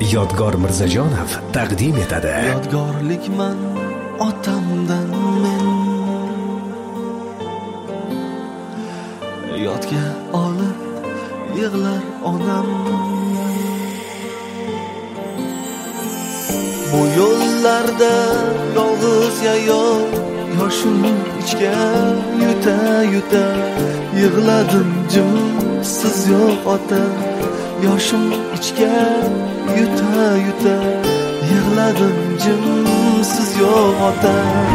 Yodgor Mirzajonov taqdim etadi. Yodgorlikman otamdan men, yodga olib yig'lar onam. Bu yo'llarda yolg'iz yayov, yoshim ichga yuta yig'ladim jim, siz yo'q ota. Yoshim ichga yuta yig'ladim jim, siz yo'q ota.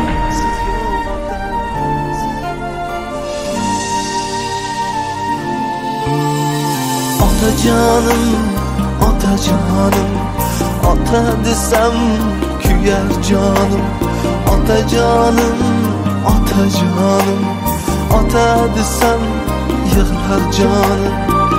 Otajonim, otajonim, ota desam kuyar jonim. Otajonim, otajonim, ota desam yig'lar jonim.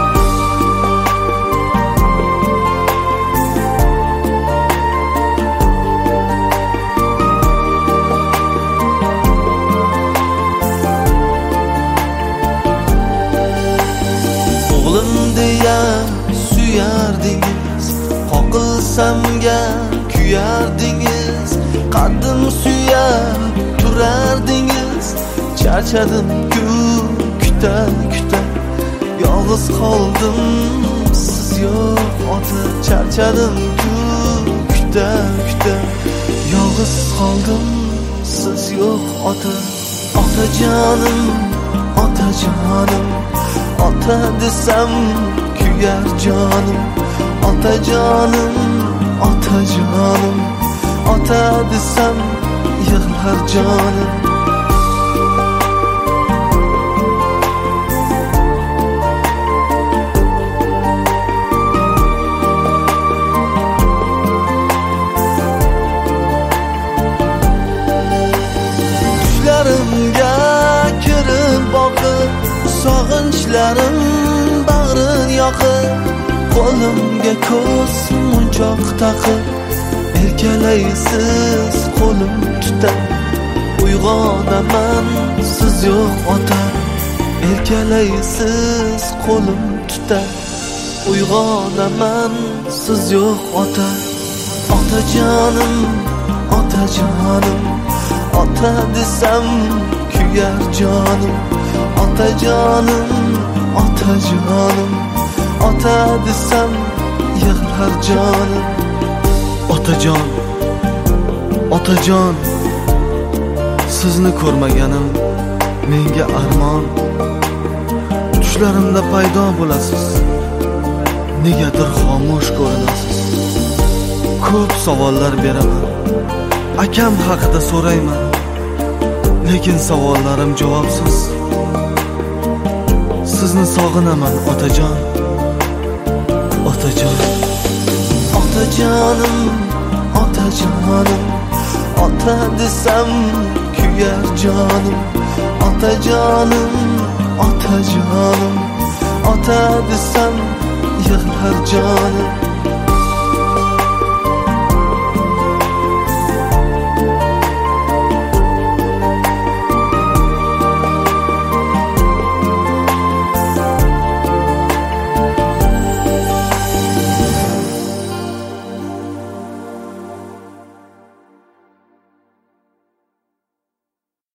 O'g'lim deya suyardingiz, qoqilsamga kuyardingiz, qaddim suyab turardingiz. Charchadim-ku kuta yolg'iz qoldim, siz yo'q ota. Charchadim-ku kuta yolg'iz qoldim, siz yo'q ota. Otajonim, otajonim, ota desam kuyar jonim. Otajonim, otajonim, ota desam yig'lar jonim. Tushlarimga kirib boqib, sog'inchlarim bag'rin yoqib, qo'limga ko'z munchoq taqib, erkalaysiz qo'lim tutab. Uyg'onaman siz yo'q ota, erkalaysiz qo'lim tutab. Uyg'onaman siz yo'q ota. Otajonim, otajonim, ota desam kuyar jonim. Otajonim, otajonim, ota desam yig'lar jonim. Otajon, otajon, sizni ko'rmaganim menga armon. Tushlarimda paydo bo'lasiz, negadir xomush ko'rinasiz. Ko'p savollar beraman, akam haqida so'rayman, lekin savollarim javobsiz. Sizni sog'inaman otajon, otajon. Otajonim, otajonim, ota desam kuyar jonim. Otajonim, otajonim, ota desam yig'lar jonim.